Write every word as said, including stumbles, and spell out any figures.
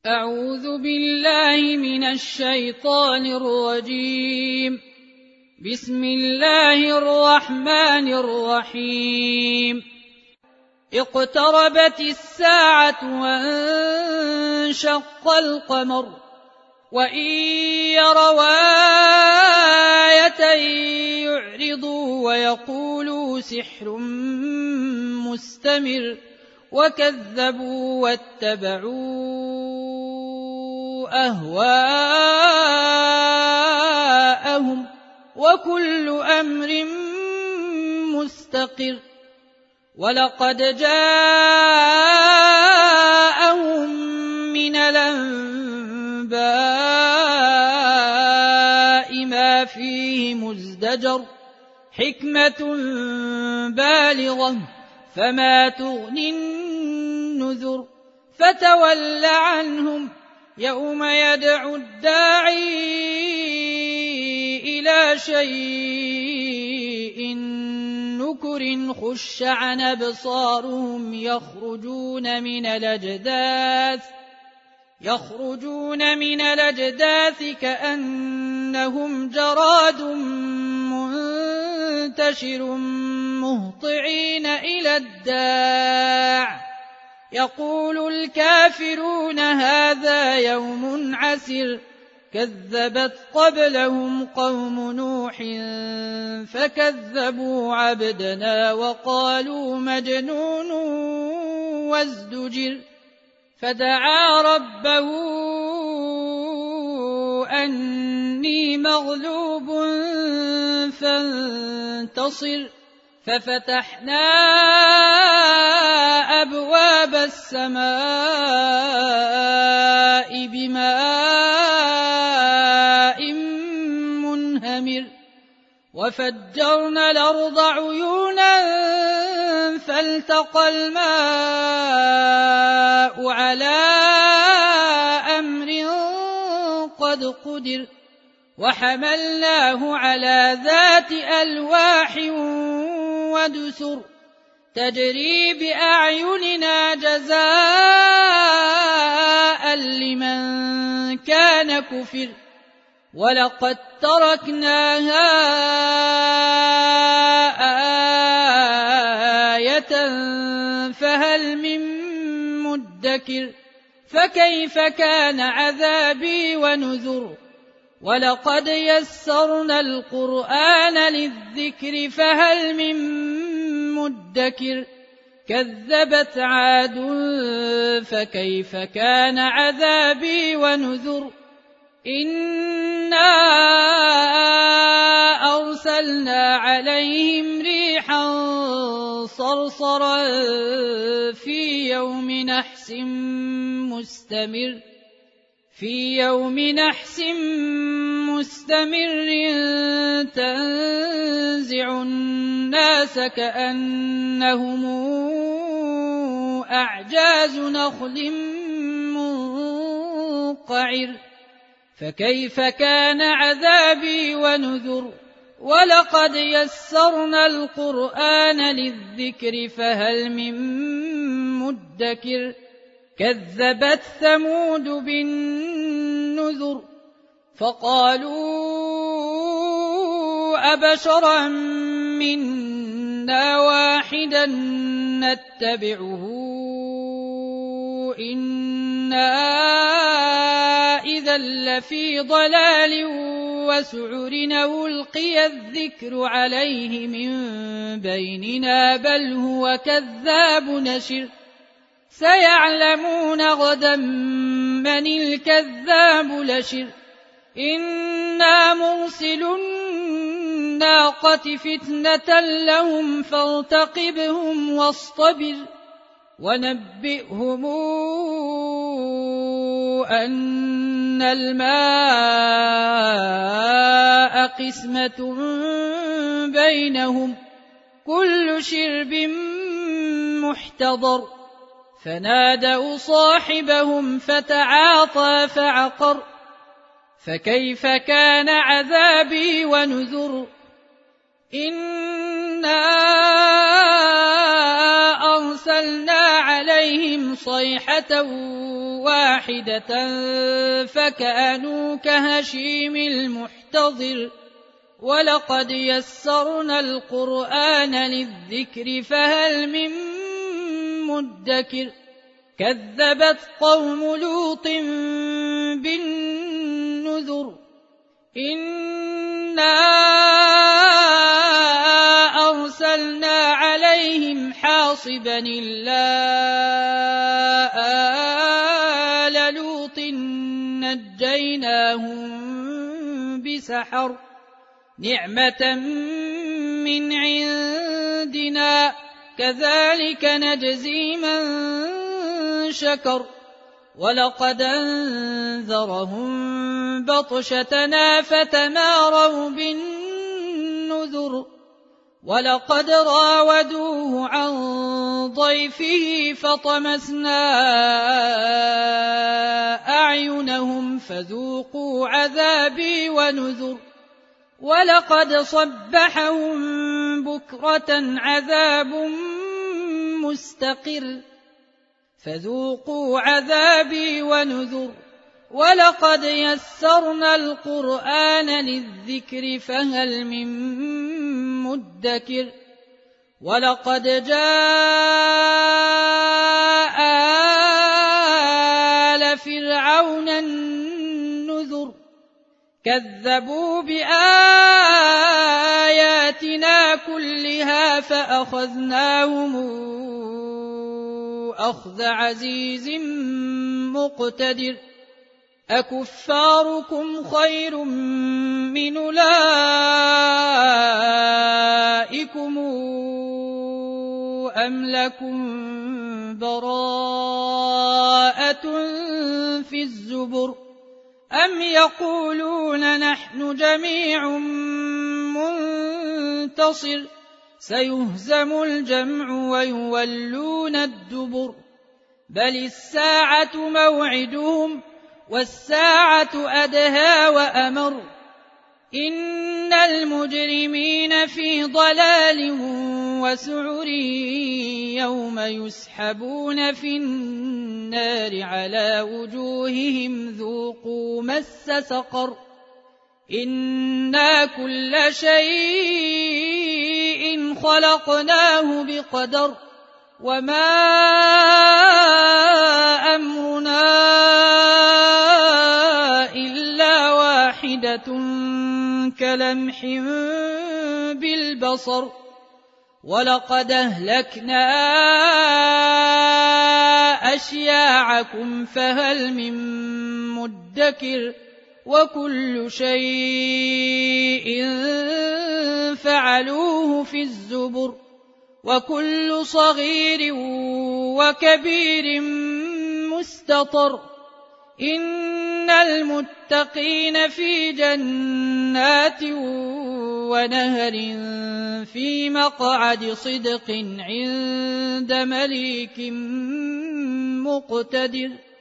أعوذ بالله من الشيطان الرجيم. بسم الله الرحمن الرحيم. اقتربت الساعة وانشق القمر وإن يروا آية يعرضوا ويقولوا سحر مستمر وكذبوا واتبعوا أهواءهم وكل أمر مستقر. ولقد جاءهم من الأنباء ما فيه مزدجر حكمة بالغة فما تغني النذر. فتول عنهم يوم يدعو الداعي إلى شيء نكر خش عن أبصارهم يخرجون من الأجداث يخرجون من الأجداث كأنهم جراد منتشر مهطعين إلى الداع يقول الكافرون هذا يوم عسر. كذبت قبلهم قوم نوح فكذبوا عبدنا وقالوا مجنون وازدجر. فدعا ربه أني مغلوب فانتصر. ففتحنا أبواب السماء بماء منهمر وفجرنا الأرض عيونا فالتقى الماء على أمر قد قدر. وحملناه على ذات ألواح ودسر تجري بأعيننا جزاء لمن كان كفر. ولقد تركناها آية فهل من مدكر. فكيف كان عذابي ونذر. ولقد يسرنا القرآن للذكر فهل من مدكر. كذبت عاد فكيف كان عذابي ونذر. إنا أرسلنا عليهم ريحا صرصرا في يوم نحس مستمر في يوم نحس مستمر تنزع الناس كأنهم أعجاز نخل منقعر. فكيف كان عذابي ونذر. ولقد يسرنا القرآن للذكر فهل من مدكر. كذبت ثمود بالنذر فقالوا أبشرا منا واحدا نتبعه إنا إذا لفي ضلال وسعر. ألقي الذكر عليه من بيننا بل هو كذاب نشر. سيعلمون غدا من الكذاب لشر. إنا مرسل الناقة فتنة لهم فارتقبهم واصطبر. ونبئهم أن الماء قسمة بينهم كل شرب محتضر. فنادوا صاحبهم فتعاطى فعقر. فكيف كان عذابي ونذر. إنا أرسلنا عليهم عليهم صيحة واحدة فكانوا كهشيم المحتضر ولقد يسرنا القرآن للذكر فهل من مدكر كذبت قوم لوط بالنذر إنا أرسلنا عليهم حاصبا إلا آل لوط نجيناهم بسحر نعمة من عندنا كذلك نجزي من شكر ولقد أنذرهم بطشتنا فتماروا بالنذر ولقد راودوه عن ضيفه فطمسنا أعينهم فذوقوا عذابي ونذر ولقد صبحهم بكرة عذاب مستقر فذوقوا عذابي ونذر ولقد يسرنا القرآن للذكر فهل من مدكر ولقد جاء آل فرعون النذر كذبوا بآياتنا كلها فأخذناهم أخذ عزيز مقتدر أكفاركم خير من أولئكم أم لكم براءة في الزبر أم يقولون نحن جميع منتصر سيهزم الجمع ويولون الدبر بل الساعة موعدهم والساعة أدهى وأمر إن المجرمين في ضلال وسعر يوم يسحبون في النار على وجوههم ذوقوا مس سقر إنا كل شيء خلقناه بقدر وما أمرنا إلا واحدة كلمح بالبصر ولقد أهلكنا أشياعكم فهل من مدكر وكل شيء فعلوه في الزبر وكل صغير وكبير مستطر إن المتقين في جنات ونهر في مقعد صدق عند مليك مقتدر.